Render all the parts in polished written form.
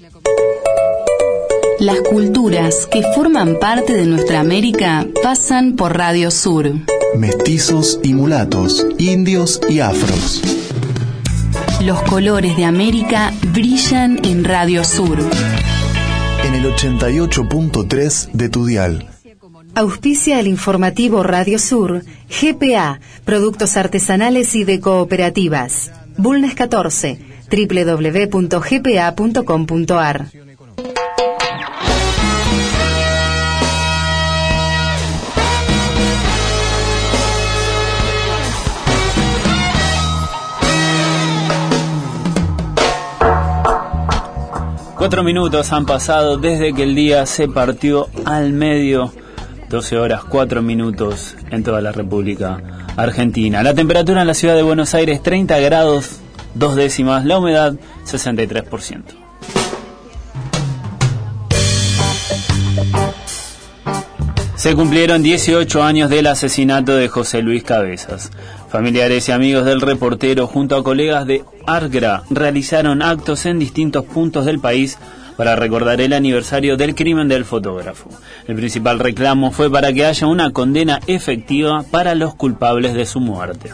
Las culturas que forman parte de nuestra América pasan por Radio Sur. Mestizos y mulatos, indios y afros. Los colores de América brillan en Radio Sur. En el 88.3 de tu dial. Auspicia el informativo Radio Sur, GPA, productos artesanales y de cooperativas. Bulnes 14, www.gpa.com.ar. Cuatro minutos han pasado desde que el día se partió al medio. 12 horas 4 minutos en toda la República Argentina. La temperatura en la ciudad de Buenos Aires 30 grados 2 décimas, la humedad 63%. Se cumplieron 18 años del asesinato de José Luis Cabezas. Familiares y amigos del reportero junto a colegas de ARGRA realizaron actos en distintos puntos del país para recordar el aniversario del crimen del fotógrafo. El principal reclamo fue para que haya una condena efectiva para los culpables de su muerte.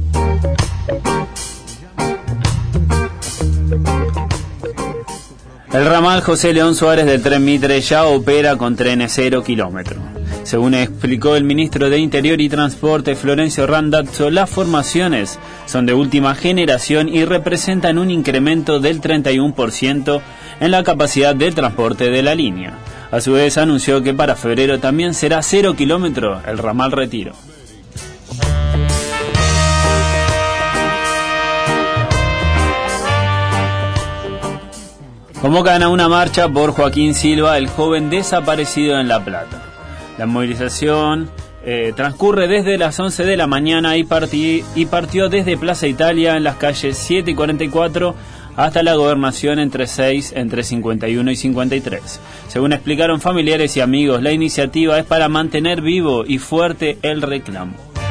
El ramal José León Suárez del Tren Mitre ya opera con trenes 0 kilómetros. Según explicó el ministro de Interior y Transporte Florencio Randazzo, las formaciones son de última generación y representan un incremento del 31% en la capacidad de transporte de la línea. A su vez anunció que para febrero también será 0 kilómetros el ramal Retiro. Convocan a una marcha por Joaquín Silva, el joven desaparecido en La Plata. La movilización transcurre desde las 11 de la mañana y partió desde Plaza Italia en las calles 7 y 44 hasta la Gobernación entre 51 y 53. Según explicaron familiares y amigos, la iniciativa es para mantener vivo y fuerte el reclamo.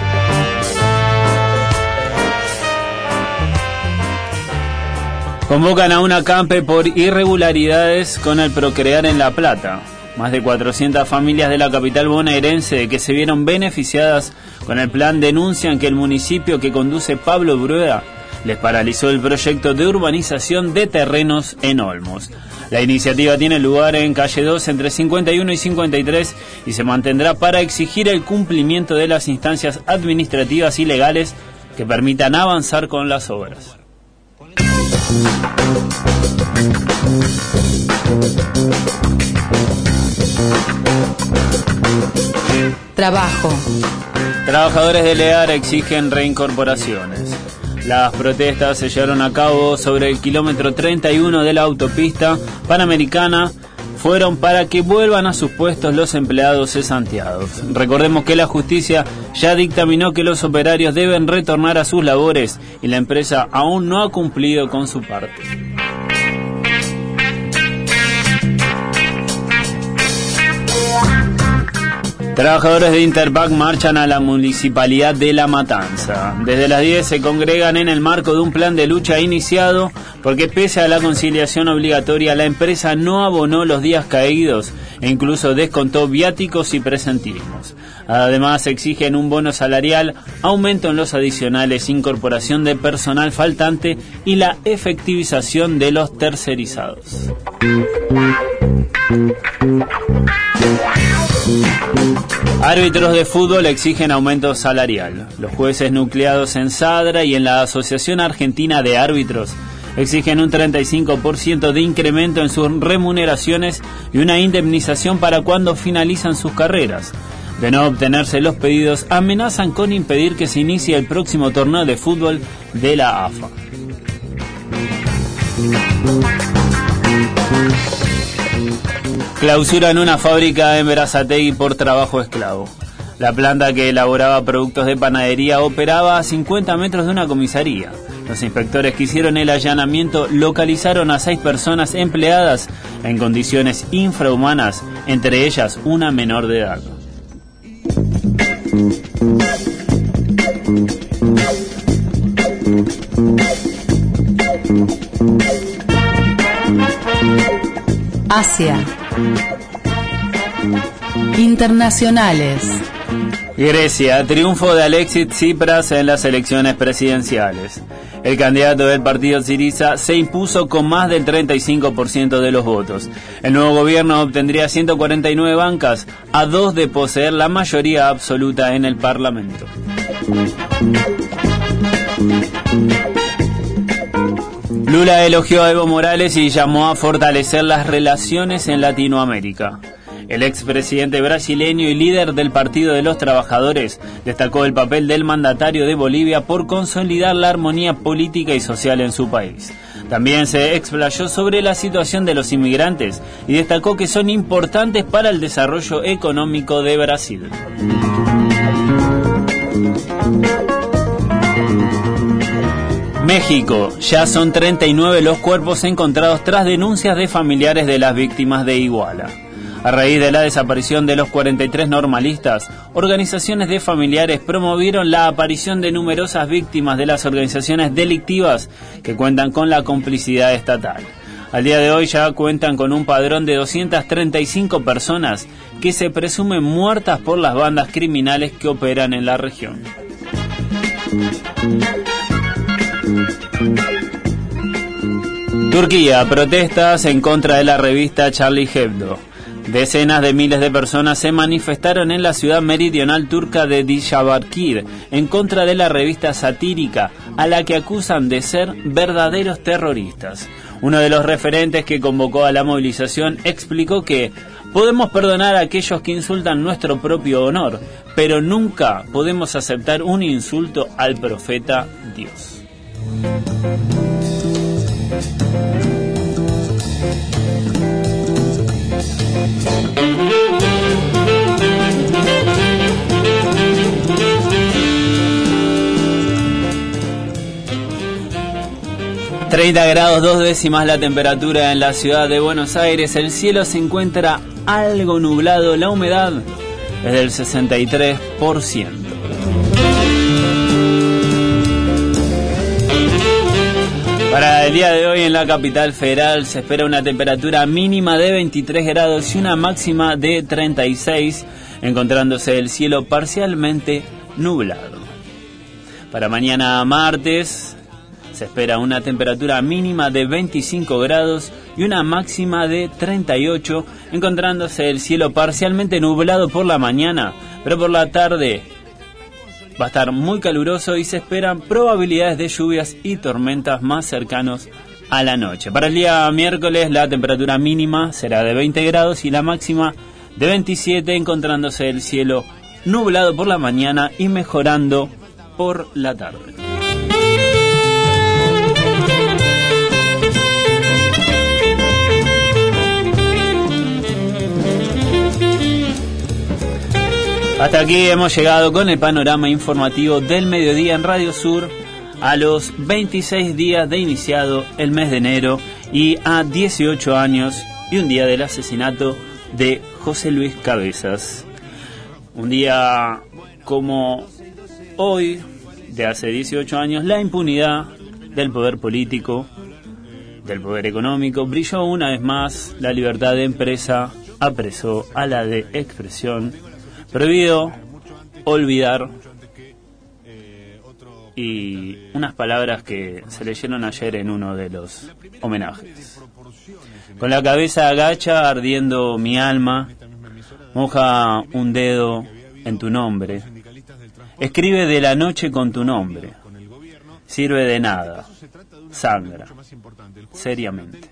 Convocan a un acampe por irregularidades con el Procrear en La Plata. Más de 400 familias de la capital bonaerense que se vieron beneficiadas con el plan denuncian que el municipio que conduce Pablo Brueda les paralizó el proyecto de urbanización de terrenos en Olmos. La iniciativa tiene lugar en calle 2 entre 51 y 53 y se mantendrá para exigir el cumplimiento de las instancias administrativas y legales que permitan avanzar con las obras. Trabajo. Trabajadores de LEAR exigen reincorporaciones. Las protestas se llevaron a cabo sobre el kilómetro 31 de la autopista Panamericana. Fueron para que vuelvan a sus puestos los empleados cesanteados. Recordemos que la justicia ya dictaminó que los operarios deben retornar a sus labores y la empresa aún no ha cumplido con su parte. Trabajadores de Interpac marchan a la Municipalidad de La Matanza. Desde las 10 se congregan en el marco de un plan de lucha iniciado porque pese a la conciliación obligatoria la empresa no abonó los días caídos e incluso descontó viáticos y presentismos. Además exigen un bono salarial, aumento en los adicionales, incorporación de personal faltante y la efectivización de los tercerizados. Árbitros de fútbol exigen aumento salarial. Los jueces nucleados en SADRA y en la Asociación Argentina de Árbitros exigen un 35% de incremento en sus remuneraciones y una indemnización para cuando finalizan sus carreras. De no obtenerse los pedidos, amenazan con impedir que se inicie el próximo torneo de fútbol de la AFA. Clausuran una fábrica en Berazategui por trabajo esclavo. La planta que elaboraba productos de panadería operaba a 50 metros de una comisaría. Los inspectores que hicieron el allanamiento localizaron a 6 personas empleadas en condiciones infrahumanas, entre ellas una menor de edad. Asia. Internacionales. Grecia, triunfo de Alexis Tsipras en las elecciones presidenciales. El candidato del partido Syriza se impuso con más del 35% de los votos. El nuevo gobierno obtendría 149 bancas, a 2 de poseer la mayoría absoluta en el Parlamento. Lula elogió a Evo Morales y llamó a fortalecer las relaciones en Latinoamérica. El expresidente brasileño y líder del Partido de los Trabajadores destacó el papel del mandatario de Bolivia por consolidar la armonía política y social en su país. También se explayó sobre la situación de los inmigrantes y destacó que son importantes para el desarrollo económico de Brasil. México, ya son 39 los cuerpos encontrados tras denuncias de familiares de las víctimas de Iguala. A raíz de la desaparición de los 43 normalistas, organizaciones de familiares promovieron la aparición de numerosas víctimas de las organizaciones delictivas que cuentan con la complicidad estatal. Al día de hoy ya cuentan con un padrón de 235 personas que se presumen muertas por las bandas criminales que operan en la región. Turquía, protestas en contra de la revista Charlie Hebdo. Decenas de miles de personas se manifestaron en la ciudad meridional turca de Diyarbakir en contra de la revista satírica, a la que acusan de ser verdaderos terroristas. Uno de los referentes que convocó a la movilización explicó que podemos perdonar a aquellos que insultan nuestro propio honor, pero nunca podemos aceptar un insulto al profeta Dios. 30 grados 2 décimas la temperatura en la ciudad de Buenos Aires. El cielo se encuentra algo nublado, la humedad es del 63%. Para el día de hoy en la capital federal se espera una temperatura mínima de 23 grados y una máxima de 36, encontrándose el cielo parcialmente nublado. Para mañana martes se espera una temperatura mínima de 25 grados y una máxima de 38, encontrándose el cielo parcialmente nublado por la mañana, pero por la tarde va a estar muy caluroso y se esperan probabilidades de lluvias y tormentas más cercanos a la noche. Para el día miércoles la temperatura mínima será de 20 grados y la máxima de 27, encontrándose el cielo nublado por la mañana y mejorando por la tarde. Hasta aquí hemos llegado con el panorama informativo del mediodía en Radio Sur a los 26 días de iniciado el mes de enero y a 18 años y un día del asesinato de José Luis Cabezas. Un día como hoy, de hace 18 años, la impunidad del poder político, del poder económico, brilló una vez más. La libertad de empresa apresó a la de expresión. Prohibido olvidar, y unas palabras que se leyeron ayer en uno de los homenajes. Con la cabeza agacha, ardiendo mi alma, moja un dedo en tu nombre, escribe de la noche con tu nombre, sirve de nada, sangra, seriamente.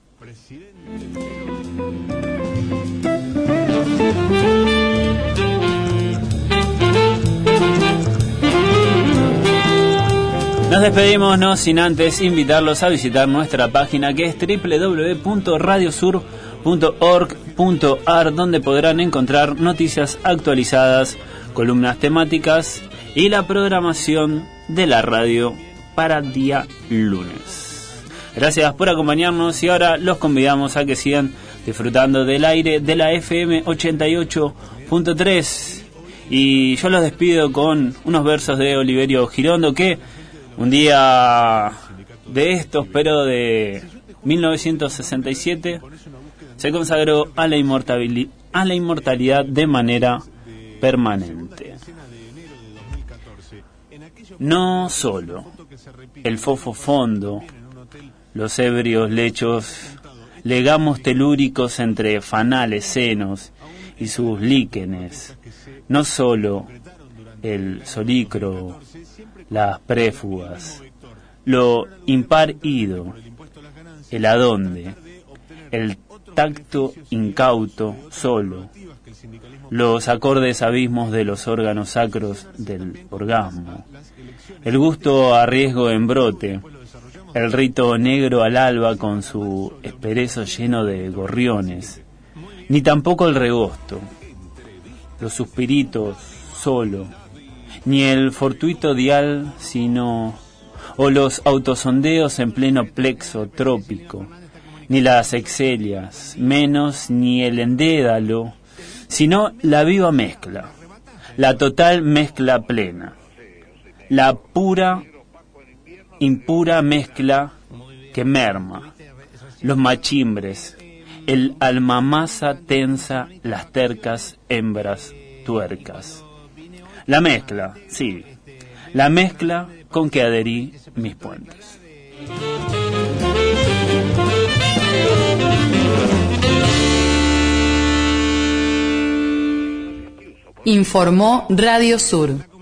Nos despedimos, no sin antes invitarlos a visitar nuestra página, que es www.radiosur.org.ar, donde podrán encontrar noticias actualizadas, columnas temáticas y la programación de la radio para día lunes. Gracias por acompañarnos y ahora los convidamos a que sigan disfrutando del aire de la FM 88.3. Y yo los despido con unos versos de Oliverio Girondo, que un día de estos, pero de 1967 se consagró a la inmortalidad de manera permanente. No solo el fofo fondo, los ebrios lechos, legamos telúricos entre fanales senos y sus líquenes, no solo el solícro, las préfugas, lo impar ido, el adonde, el tacto incauto solo, los acordes abismos de los órganos sacros del orgasmo, el gusto a riesgo en brote, el rito negro al alba con su esperezo lleno de gorriones, ni tampoco el regosto, los suspiritos solo, ni el fortuito dial, sino, o los autosondeos en pleno plexo trópico, ni las exelias, menos ni el endédalo, sino la viva mezcla, la total mezcla plena, la pura, impura mezcla que merma, los machimbres, el almamasa tensa, las tercas hembras tuercas. La mezcla, sí, la mezcla con que adherí mis puentes. Informó Radio Sur.